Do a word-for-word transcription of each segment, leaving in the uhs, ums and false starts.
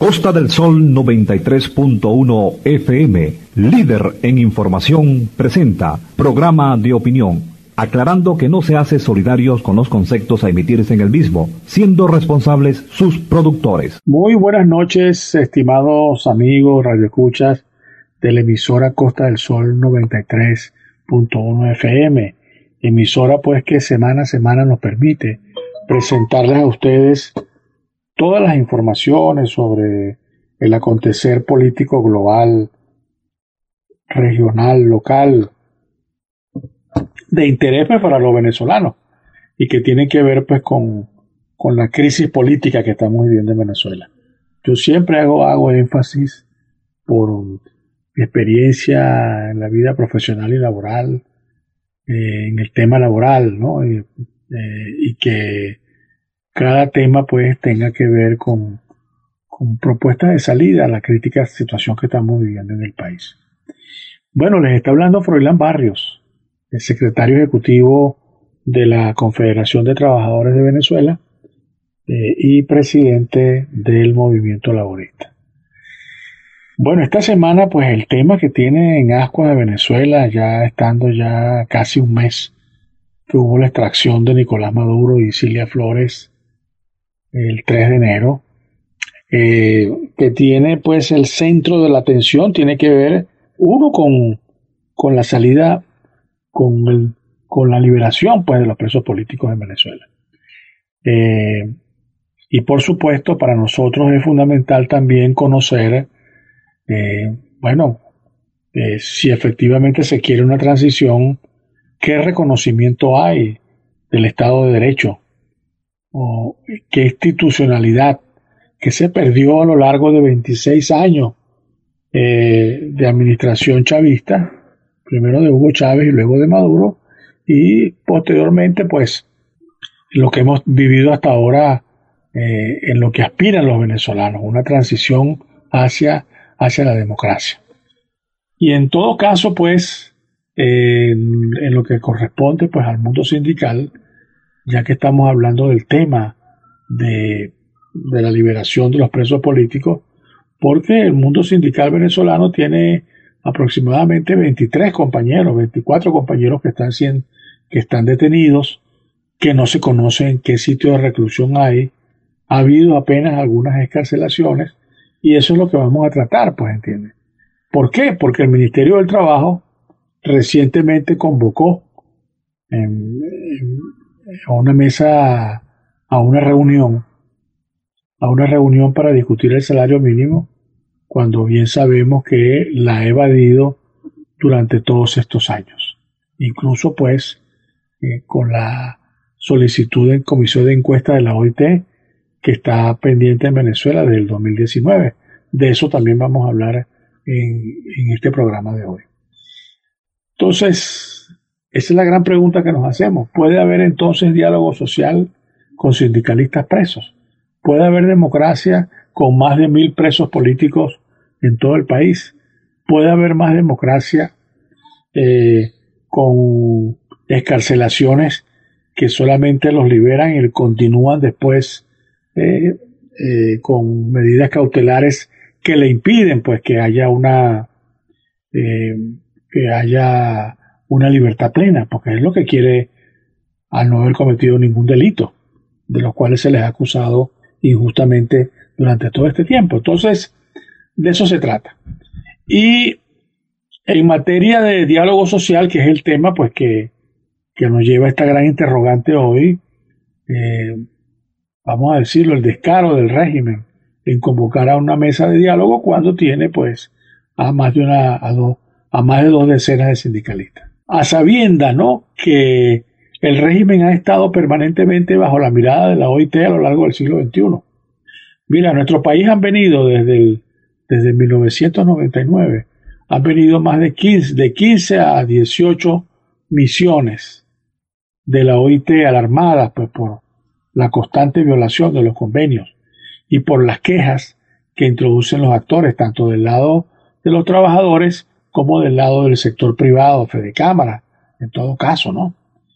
Costa del Sol noventa y tres punto uno F M, líder en información, presenta programa de opinión, aclarando que no se hace solidarios con los conceptos a emitirse en el mismo, siendo responsables sus productores. Muy buenas noches, estimados amigos radioescuchas de la emisora Costa del Sol noventa y tres punto uno F M, emisora pues que semana a semana nos permite presentarles a ustedes todas las informaciones sobre el acontecer político global, regional, local, de interés pues, para los venezolanos y que tiene que ver pues con, con la crisis política que estamos viviendo en Venezuela. Yo siempre hago, hago énfasis por mi experiencia en la vida profesional y laboral, eh, en el tema laboral, ¿no? Y, eh, y que cada tema pues tenga que ver con, con propuestas de salida a la crítica situación que estamos viviendo en el país. Bueno, les está hablando Froilán Barrios, el secretario ejecutivo de la Confederación de Trabajadores de Venezuela eh, y presidente del Movimiento Laborista. Bueno, esta semana pues el tema que tiene en ascuas de Venezuela, ya estando ya casi un mes que hubo la extracción de Nicolás Maduro y Cilia Flores el tres de enero, eh, que tiene pues el centro de la atención, tiene que ver uno con, con la salida, con, el, con la liberación pues de los presos políticos en Venezuela. Eh, y por supuesto para nosotros es fundamental también conocer, eh, bueno, eh, si efectivamente se quiere una transición, qué reconocimiento hay del Estado de Derecho, o qué institucionalidad que se perdió a lo largo de veintiséis años eh, de administración chavista, primero de Hugo Chávez y luego de Maduro, y posteriormente pues lo que hemos vivido hasta ahora eh, en lo que aspiran los venezolanos, una transición hacia, hacia la democracia. Y en todo caso pues eh, en, en lo que corresponde pues al mundo sindical, ya que estamos hablando del tema de, de la liberación de los presos políticos, porque el mundo sindical venezolano tiene aproximadamente veintitrés compañeros, veinticuatro compañeros que están, siendo, que están detenidos, que no se conoce en qué sitio de reclusión hay. Ha habido apenas algunas excarcelaciones y eso es lo que vamos a tratar, pues, ¿entiendes? ¿Por qué? Porque el Ministerio del Trabajo recientemente convocó en, en a una mesa, a una reunión, a una reunión para discutir el salario mínimo, cuando bien sabemos que la ha evadido durante todos estos años. Incluso pues eh, con la solicitud en comisión de encuesta de la O I T que está pendiente en Venezuela desde el dos mil diecinueve. De eso también vamos a hablar en, en este programa de hoy. Entonces, esa es la gran pregunta que nos hacemos. ¿Puede haber entonces diálogo social con sindicalistas presos? ¿Puede haber democracia con más de mil presos políticos en todo el país? ¿Puede haber más democracia eh, con excarcelaciones que solamente los liberan y continúan después eh, eh, con medidas cautelares que le impiden pues que haya una eh, que haya una libertad plena, porque es lo que quiere al no haber cometido ningún delito, de los cuales se les ha acusado injustamente durante todo este tiempo? Entonces, de eso se trata. Y en materia de diálogo social, que es el tema pues que, que nos lleva a esta gran interrogante hoy, eh, vamos a decirlo, el descaro del régimen en convocar a una mesa de diálogo cuando tiene pues a más de una, a dos, a más de dos decenas de sindicalistas. A sabienda, ¿no?, que el régimen ha estado permanentemente bajo la mirada de la O I T a lo largo del siglo veintiuno. Mira, a nuestro país han venido desde, el, desde mil novecientos noventa y nueve, han venido más de quince, de quince a dieciocho misiones de la O I T alarmadas pues, por la constante violación de los convenios y por las quejas que introducen los actores, tanto del lado de los trabajadores como del lado del sector privado, Fedecámara, en todo caso, ¿no?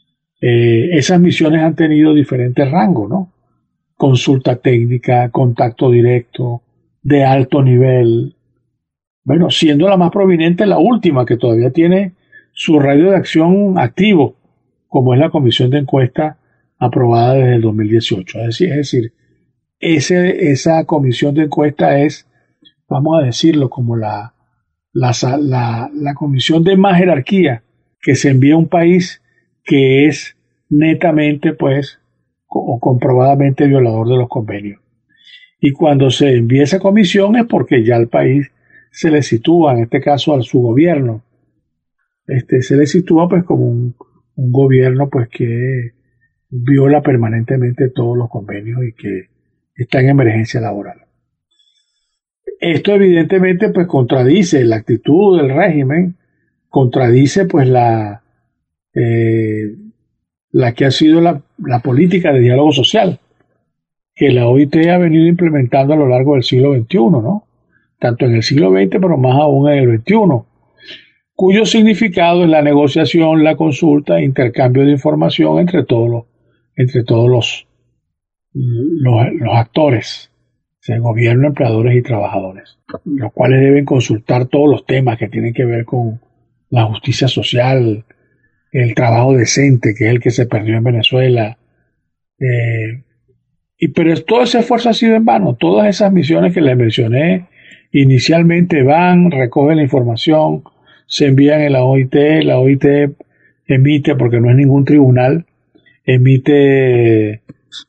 Eh, esas misiones han tenido diferentes rangos, ¿no? Consulta técnica, contacto directo, de alto nivel, bueno, siendo la más prominente la última, que todavía tiene su radio de acción activo, como es la comisión de encuesta aprobada desde el dos mil dieciocho. Es decir, es decir ese, esa comisión de encuesta es, vamos a decirlo, como la, la, la, la comisión de más jerarquía que se envía a un país que es netamente, pues, o comprobadamente violador de los convenios. Y cuando se envía esa comisión es porque ya el país se le sitúa, en este caso a su gobierno, este, se le sitúa pues como un, un gobierno pues que viola permanentemente todos los convenios y que está en emergencia laboral. Esto evidentemente pues contradice la actitud del régimen, contradice pues la, eh, la que ha sido la, la política de diálogo social que la O I T ha venido implementando a lo largo del siglo veintiuno, ¿no? Tanto en el siglo veinte, pero más aún en el veintiuno, cuyo significado es la negociación, la consulta, intercambio de información entre todos los, entre todos los, los, los actores, o sea, gobierno, empleadores y trabajadores, los cuales deben consultar todos los temas que tienen que ver con la justicia social, el trabajo decente, que es el que se perdió en Venezuela, eh, y pero todo ese esfuerzo ha sido en vano. Todas esas misiones que les mencioné inicialmente van, recogen la información, se envían en la O I T, la O I T emite, porque no es ningún tribunal, emite, eh,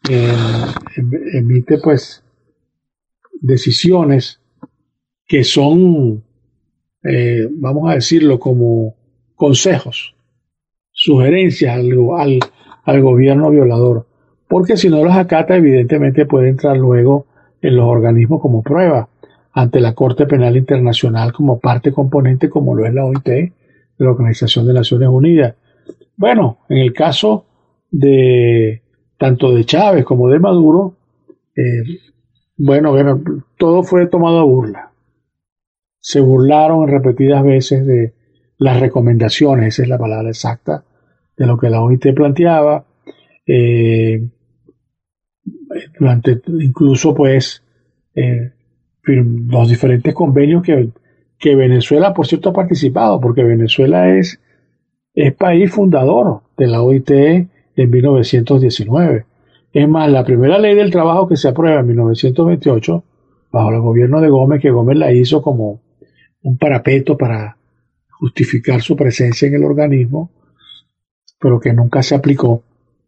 emite pues decisiones que son, eh, vamos a decirlo, como consejos, sugerencias al, al, al gobierno violador, porque si no las acata evidentemente puede entrar luego en los organismos como prueba ante la Corte Penal Internacional como parte componente, como lo es la O I T, de la Organización de Naciones Unidas. Bueno, en el caso de tanto de Chávez como de Maduro, eh, bueno, bueno, todo fue tomado a burla. Se burlaron repetidas veces de las recomendaciones, esa es la palabra exacta, de lo que la O I T planteaba. Eh, durante incluso pues eh, los diferentes convenios que, que Venezuela por cierto ha participado, porque Venezuela es, es país fundador de la O I T en mil novecientos diecinueve. Es más, la primera ley del trabajo que se aprueba en mil novecientos veintiocho bajo el gobierno de Gómez, que Gómez la hizo como un parapeto para justificar su presencia en el organismo, pero que nunca se aplicó.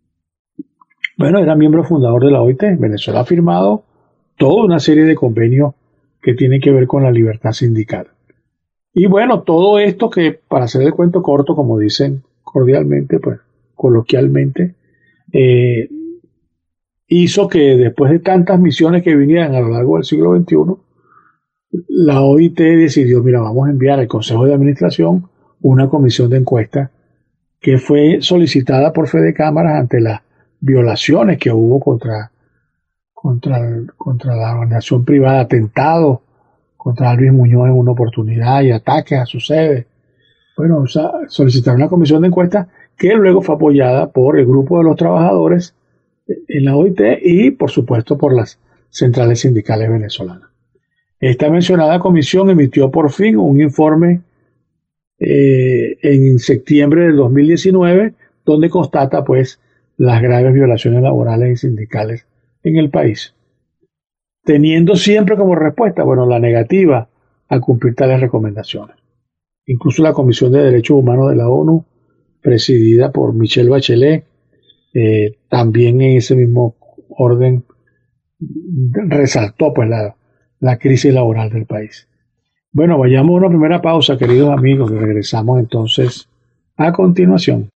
Bueno, era miembro fundador de la O I T. Venezuela ha firmado toda una serie de convenios que tienen que ver con la libertad sindical. Y bueno, todo esto que, para hacer el cuento corto, como dicen cordialmente, pues coloquialmente, eh, hizo que después de tantas misiones que vinieran a lo largo del siglo veintiuno, la O I T decidió, mira, vamos a enviar al Consejo de Administración una comisión de encuesta que fue solicitada por Fede Cámaras ante las violaciones que hubo contra, contra, contra la organización privada, atentados contra Luis Muñoz en una oportunidad y ataques a su sede. Bueno, o sea, solicitaron una comisión de encuesta que luego fue apoyada por el grupo de los trabajadores en la O I T y, por supuesto, por las centrales sindicales venezolanas. Esta mencionada comisión emitió por fin un informe eh, en septiembre del dos mil diecinueve, donde constata, pues, las graves violaciones laborales y sindicales en el país, teniendo siempre como respuesta, bueno, la negativa a cumplir tales recomendaciones. Incluso la Comisión de Derechos Humanos de la ONU, presidida por Michelle Bachelet, eh, también en ese mismo orden resaltó pues la, la crisis laboral del país. Bueno, vayamos a una primera pausa, queridos amigos, y regresamos entonces a continuación.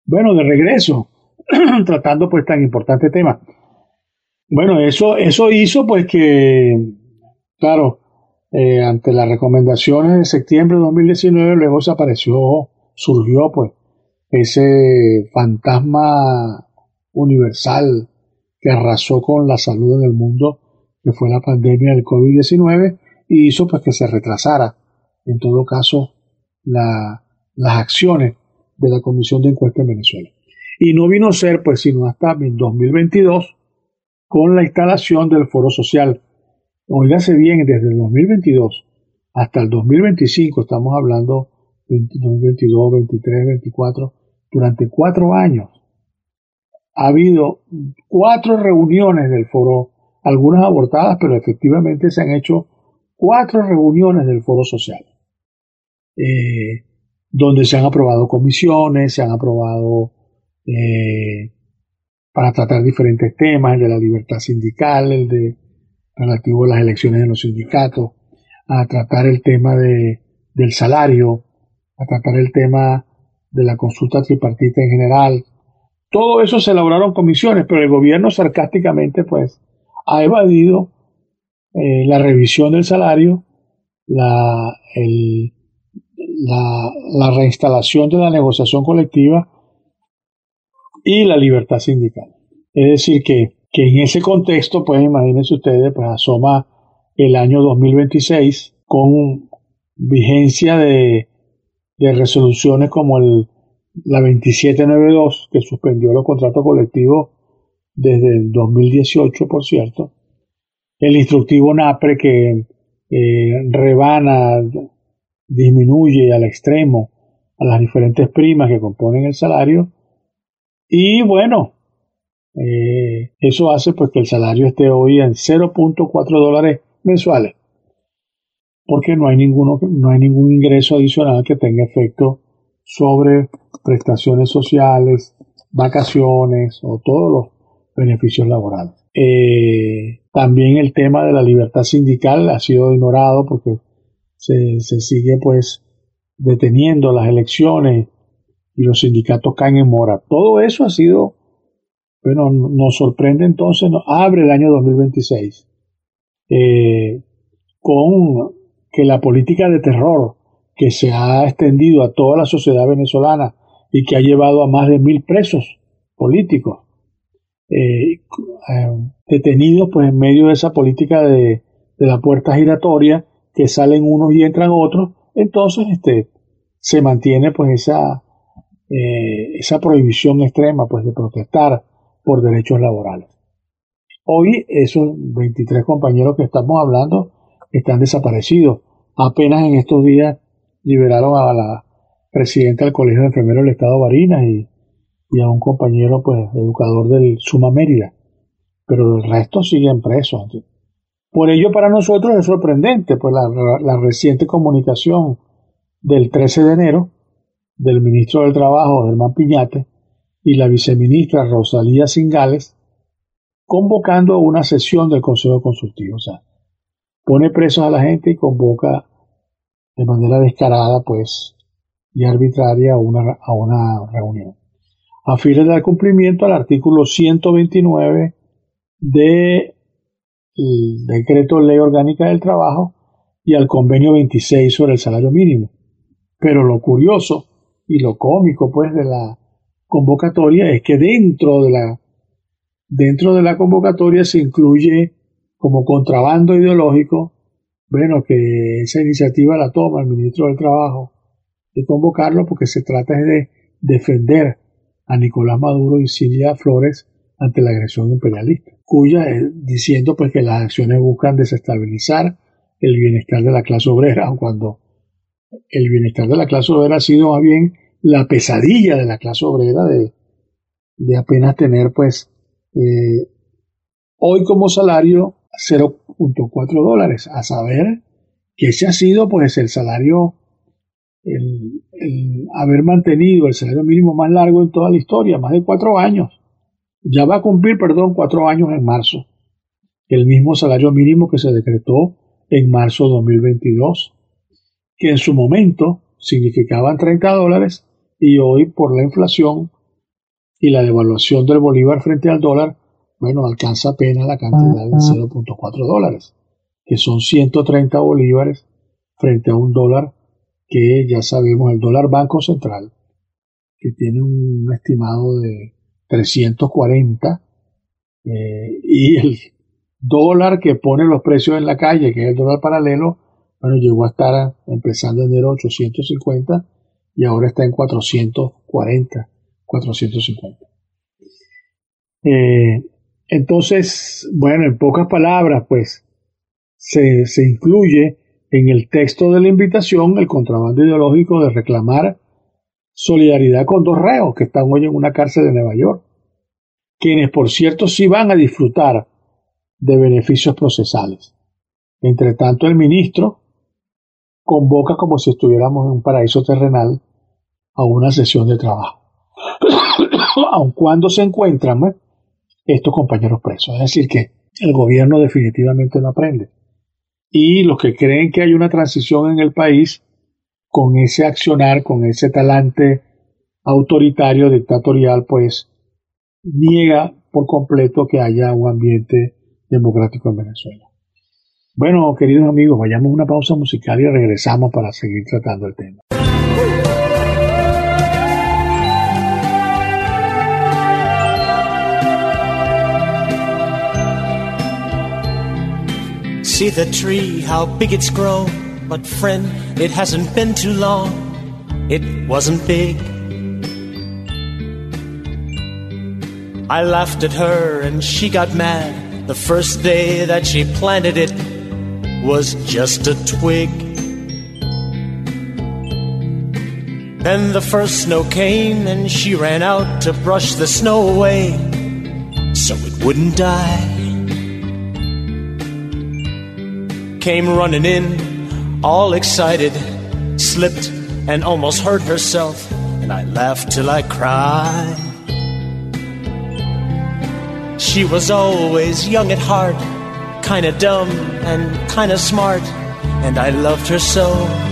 Bueno, de regreso, tratando pues tan importante tema. Bueno, eso, eso hizo pues que, claro, eh, ante las recomendaciones de septiembre de dos mil diecinueve, luego se apareció, surgió pues ese fantasma universal que arrasó con la salud en el mundo, que fue la pandemia del COVID diecinueve, y hizo pues que se retrasara, en todo caso, la, las acciones de la Comisión de Encuesta en Venezuela. Y no vino a ser pues sino hasta dos mil veintidós con la instalación del Foro Social. Óigase bien, desde el dos mil veintidós hasta el dos mil veinticinco, estamos hablando dos mil veintidós, veintitrés, veinticuatro, durante cuatro años ha habido cuatro reuniones del foro, algunas abortadas, pero efectivamente se han hecho cuatro reuniones del Foro Social, eh, donde se han aprobado comisiones, se han aprobado eh, para tratar diferentes temas, el de la libertad sindical, el de relativo a las elecciones de los sindicatos, a tratar el tema de, del salario, a tratar el tema de la consulta tripartita en general. Todo eso se elaboraron comisiones, pero el gobierno sarcásticamente pues ha evadido eh, la revisión del salario, la, el, la, la reinstalación de la negociación colectiva y la libertad sindical. Es decir, que, que en ese contexto, pues imagínense ustedes, pues asoma el año dos mil veintiséis con vigencia de, de resoluciones como el, la veintisiete noventa y dos, que suspendió los contratos colectivos desde el dos mil dieciocho, por cierto, el instructivo NAPRE que eh, rebana, disminuye al extremo a las diferentes primas que componen el salario, y bueno, eh, eso hace pues que el salario esté hoy en cero punto cuatro dólares mensuales, porque no hay ninguno, no hay ningún ingreso adicional que tenga efecto sobre prestaciones sociales, vacaciones o todos los beneficios laborales. Eh, también el tema de la libertad sindical ha sido ignorado porque se, se sigue pues deteniendo las elecciones y los sindicatos caen en mora. Todo eso ha sido, bueno, nos sorprende entonces, nos abre el año dos mil veintiséis eh, con que la política de terror que se ha extendido a toda la sociedad venezolana y que ha llevado a más de mil presos políticos eh, eh, detenidos pues en medio de esa política de, de la puerta giratoria, que salen unos y entran otros. Entonces este se mantiene pues esa eh, esa prohibición extrema pues de protestar por derechos laborales. Hoy esos veintitrés compañeros que estamos hablando están desaparecidos. Apenas en estos días liberaron a la presidenta del Colegio de Enfermeros del Estado, Barinas, y, y a un compañero pues educador del Suma Mérida, pero el resto siguen presos. Por ello para nosotros es sorprendente pues la, la reciente comunicación del trece de enero del ministro del Trabajo, Germán Piñate, y la viceministra Rosalía Cingales, convocando a una sesión del Consejo Consultivo. O sea, pone presos a la gente y convoca de manera descarada pues y arbitraria a una, a una reunión, a fin de dar cumplimiento al artículo ciento veintinueve del Decreto Ley Orgánica del Trabajo y al convenio veintiséis sobre el salario mínimo. Pero lo curioso y lo cómico pues de la convocatoria es que dentro de la dentro de la convocatoria se incluye como contrabando ideológico, bueno, que esa iniciativa la toma el ministro del Trabajo de convocarlo porque se trata de defender a Nicolás Maduro y Cilia Flores ante la agresión imperialista, cuya eh, diciendo pues que las acciones buscan desestabilizar el bienestar de la clase obrera, cuando el bienestar de la clase obrera ha sido más bien la pesadilla de la clase obrera de, de apenas tener pues eh, hoy como salario cero punto cuatro dólares, a saber que ese ha sido pues el salario, el, el haber mantenido el salario mínimo más largo en toda la historia, más de cuatro años. Ya va a cumplir, perdón, cuatro años en marzo, el mismo salario mínimo que se decretó en marzo de dos mil veintidós, que en su momento significaban treinta dólares y hoy por la inflación y la devaluación del bolívar frente al dólar, bueno, alcanza apenas la cantidad de cero punto cuatro dólares, que son ciento treinta bolívares frente a un dólar que ya sabemos, el dólar Banco Central, que tiene un estimado de trescientos cuarenta, eh, y el dólar que pone los precios en la calle, que es el dólar paralelo, bueno, llegó a estar empezando en enero ochocientos cincuenta y ahora está en cuatrocientos cuarenta, cuatrocientos cincuenta. Eh, entonces, bueno, en pocas palabras, pues, se, se incluye en el texto de la invitación el contrabando ideológico de reclamar solidaridad con dos reos que están hoy en una cárcel de Nueva York, quienes, por cierto, sí van a disfrutar de beneficios procesales. Entre tanto, el ministro convoca como si estuviéramos en un paraíso terrenal a una sesión de trabajo, aun cuando se encuentran, ¿eh? estos compañeros presos. Es decir, que el gobierno definitivamente no aprende. Y los que creen que hay una transición en el país con ese accionar, con ese talante autoritario, dictatorial, pues niega por completo que haya un ambiente democrático en Venezuela. Bueno, queridos amigos, vayamos a una pausa musical y regresamos para seguir tratando el tema. See the tree, how big it's grown. But friend, it hasn't been too long. It wasn't big. I laughed at her and she got mad. The first day that she planted it was just a twig. Then the first snow came and she ran out to brush the snow away so it wouldn't die. Came running in, all excited, slipped and almost hurt herself, and I laughed till I cried. She was always young at heart, kinda dumb and kinda smart, and I loved her so.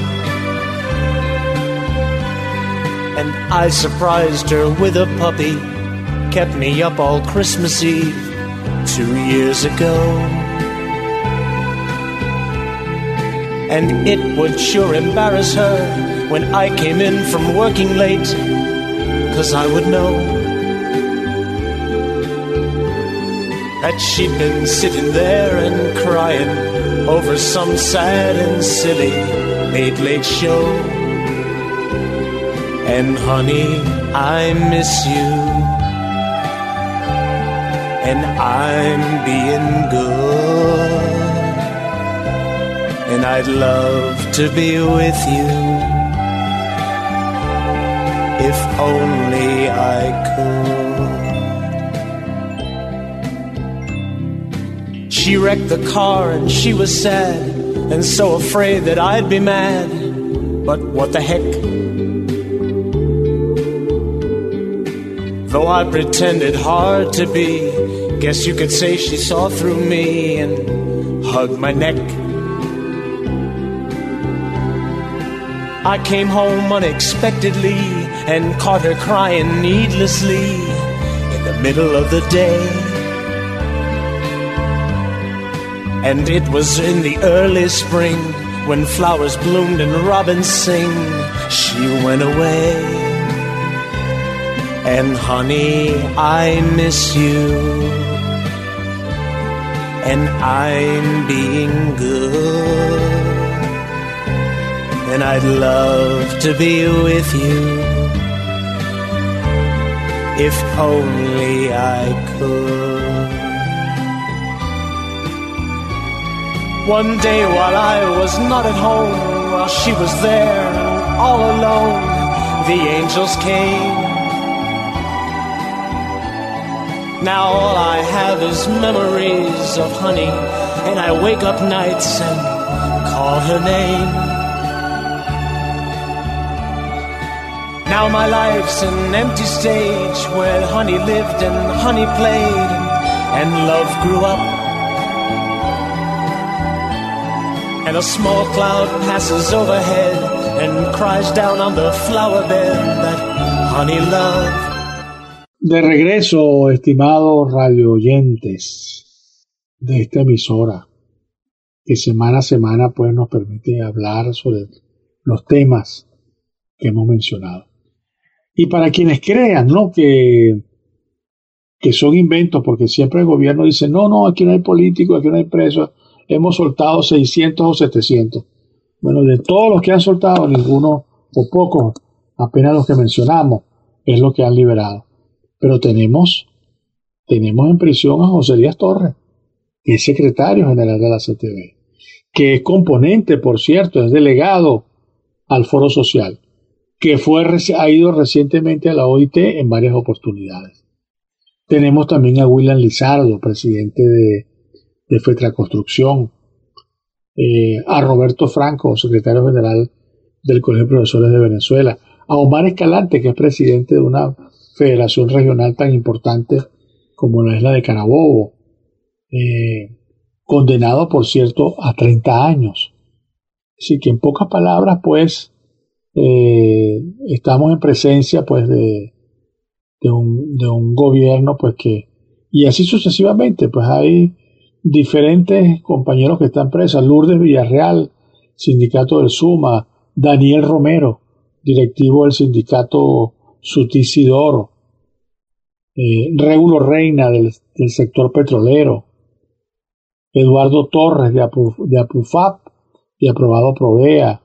And I surprised her with a puppy, kept me up all Christmas Eve two years ago. And it would sure embarrass her when I came in from working late, 'cause I would know that she'd been sitting there and crying over some sad and silly late-late show. And honey, I miss you, and I'm being good, and I'd love to be with you if only I could. She wrecked the car and she was sad and so afraid that I'd be mad, but what the heck? Though I pretended hard to be, guess you could say she saw through me and hugged my neck. I came home unexpectedly and caught her crying needlessly in the middle of the day. And it was in the early spring when flowers bloomed and robins sing. She went away. And honey, I miss you, and I'm being good, and I'd love to be with you if only I could. One day while I was not at home, while she was there and all alone, the angels came. Now all I have is memories of honey, and I wake up nights and call her name. Now my life's an empty stage where honey lived and honey played and love grew up. And a small cloud passes overhead and cries down on the flower bed that honey loved. De regreso, estimados radio oyentes de esta emisora, que semana a semana pues nos permite hablar sobre los temas que hemos mencionado. Y para quienes crean, ¿no?, que, que son inventos, porque siempre el gobierno dice, no, no, aquí no hay políticos, aquí no hay presos, hemos soltado seiscientos o setecientos. Bueno, de todos los que han soltado, ninguno o pocos, apenas los que mencionamos, es lo que han liberado. Pero tenemos, tenemos en prisión a José Díaz Torres, que es secretario general de la C T V, que es componente, por cierto, es delegado al Foro Social, que fue, ha ido recientemente a la O I T en varias oportunidades. Tenemos también a William Lizardo, presidente de, de Fetraconstrucción, eh, a Roberto Franco, secretario general del Colegio de Profesores de Venezuela, a Omar Escalante, que es presidente de una federación regional tan importante como la isla de Carabobo, eh, condenado, por cierto, a treinta años. Así que en pocas palabras, pues, eh, estamos en presencia, pues, de, de, un, de un gobierno, pues, que, y así sucesivamente, pues, hay diferentes compañeros que están presos. Lourdes Villarreal, sindicato del SUMA, Daniel Romero, directivo del sindicato Sutisidoro, eh, Régulo Reina del, del sector petrolero, Eduardo Torres de, Apu, de Apufap y Aprobado Provea,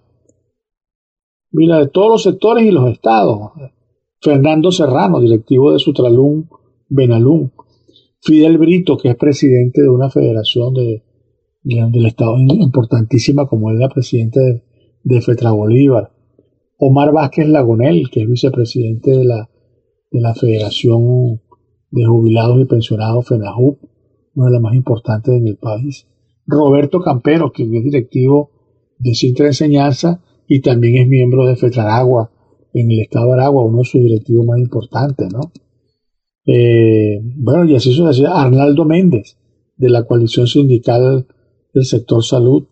mira, de todos los sectores y los estados, Fernando Serrano, directivo de Sutralum Benalum, Fidel Brito, que es presidente de una federación de, de, del estado importantísima como es la presidente de, de Fetra Bolívar, Omar Vázquez Lagonel, que es vicepresidente de la, de la Federación de Jubilados y Pensionados FENAJUP, una de las más importantes en el país, Roberto Campero, que es directivo de Sintra Enseñanza y también es miembro de Fetraragua en el estado de Aragua, uno de sus directivos más importantes, ¿no? Eh, bueno, y así sucede. Arnaldo Méndez, de la coalición sindical del sector salud,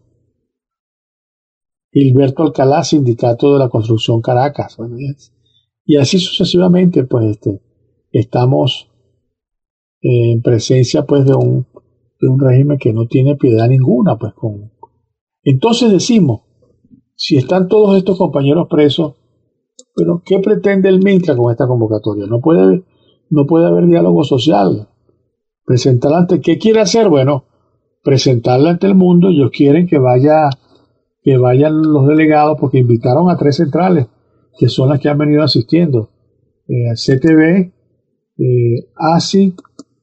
Gilberto Alcalá, sindicato de la construcción Caracas, bueno, y así sucesivamente, pues este, estamos eh, en presencia, pues, de un, de un régimen que no tiene piedad ninguna, pues, con. Entonces decimos, si están todos estos compañeros presos, pero ¿qué pretende el Mintra con esta convocatoria? No puede, no puede haber diálogo social. Presentarla ante, ¿qué quiere hacer? Bueno, presentarla ante el mundo. Ellos quieren que vaya, que vayan los delegados, porque invitaron a tres centrales, que son las que han venido asistiendo, eh, C T V, eh, A S I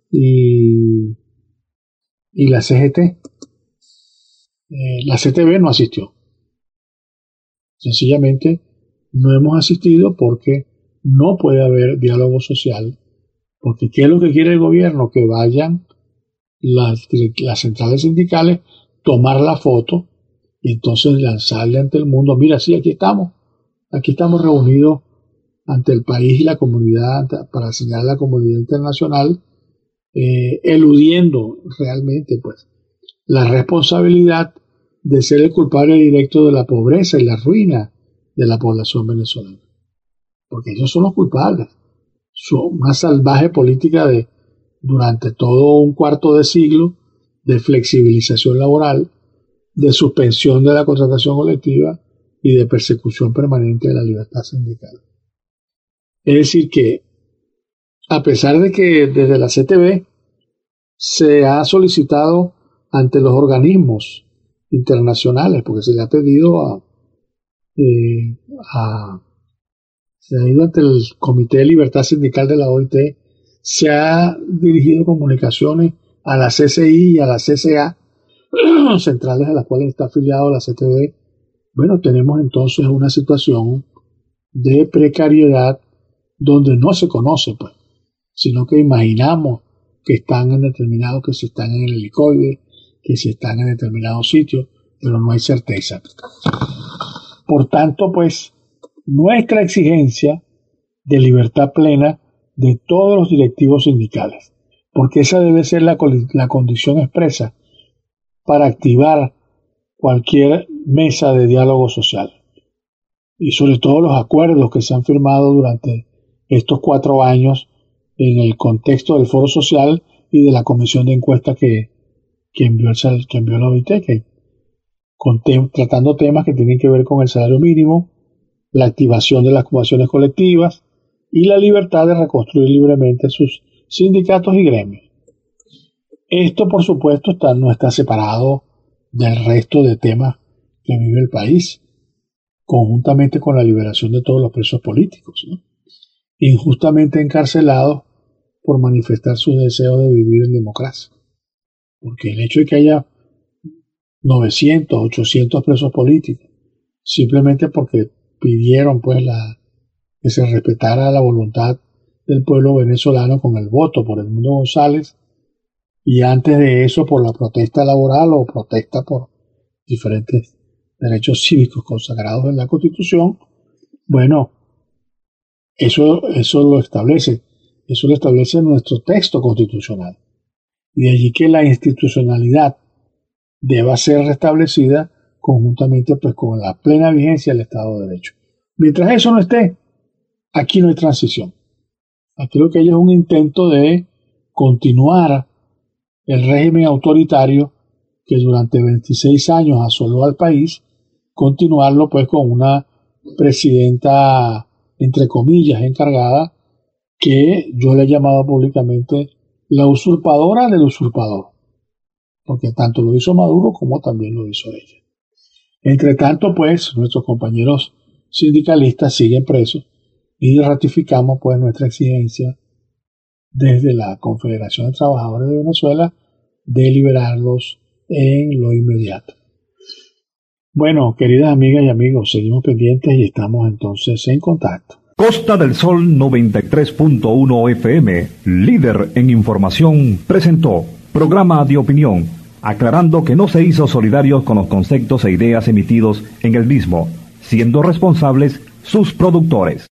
y, y la C G T. Eh, la C T V no asistió. Sencillamente no hemos asistido porque no puede haber diálogo social, porque ¿qué es lo que quiere el gobierno? Que vayan las, las centrales sindicales, tomar la foto y entonces lanzarle ante el mundo, mira, sí, aquí estamos, aquí estamos reunidos ante el país y la comunidad, para señalar a la comunidad internacional, eh, eludiendo realmente, pues, la responsabilidad de ser el culpable directo de la pobreza y la ruina de la población venezolana. Porque ellos son los culpables. Su más salvaje política de, durante todo un cuarto de siglo, de flexibilización laboral, de suspensión de la contratación colectiva y de persecución permanente de la libertad sindical. Es decir que, a pesar de que desde la C T V se ha solicitado ante los organismos internacionales, porque se le ha pedido a, eh, a se ha ido ante el Comité de Libertad Sindical de la O I T, se ha dirigido comunicaciones a la C C I y a la C C A, centrales a las cuales está afiliado la C T V. Bueno, tenemos entonces una situación de precariedad donde no se conoce, pues, sino que imaginamos que están en determinados, que si están en el helicoide, que si están en determinados sitios, pero no hay certeza. Por tanto, pues, nuestra exigencia de libertad plena de todos los directivos sindicales, porque esa debe ser la, la condición expresa para activar cualquier mesa de diálogo social. Y sobre todo los acuerdos que se han firmado durante estos cuatro años en el contexto del Foro Social y de la comisión de encuesta que, que, envió, el, que envió la O I T, que, con te, tratando temas que tienen que ver con el salario mínimo, la activación de las ocupaciones colectivas y la libertad de reconstruir libremente sus sindicatos y gremios. Esto, por supuesto, está, no está separado del resto de temas que vive el país, conjuntamente con la liberación de todos los presos políticos, ¿no? Injustamente encarcelados por manifestar su deseo de vivir en democracia. Porque el hecho de que haya novecientos, ochocientos presos políticos, simplemente porque pidieron pues la, que se respetara la voluntad del pueblo venezolano con el voto por Edmundo González, y antes de eso por la protesta laboral o protesta por diferentes derechos cívicos consagrados en la Constitución, bueno, eso, eso lo establece, eso lo establece nuestro texto constitucional. Y de allí que la institucionalidad deba ser restablecida conjuntamente pues con la plena vigencia del Estado de Derecho. Mientras eso no esté, aquí no hay transición. Aquí lo que hay es un intento de continuar el régimen autoritario que durante veintiséis años asoló al país, continuarlo pues con una presidenta, entre comillas, encargada, que yo le he llamado públicamente la usurpadora del usurpador, porque tanto lo hizo Maduro como también lo hizo ella. Entre tanto, pues, nuestros compañeros sindicalistas siguen presos y ratificamos pues nuestra exigencia desde la Confederación de Trabajadores de Venezuela de liberarlos en lo inmediato. Bueno, queridas amigas y amigos, seguimos pendientes y estamos entonces en contacto. Costa del Sol noventa y tres punto uno F M, líder en información, presentó programa de opinión, aclarando que no se hizo solidarios con los conceptos e ideas emitidos en el mismo, siendo responsables sus productores.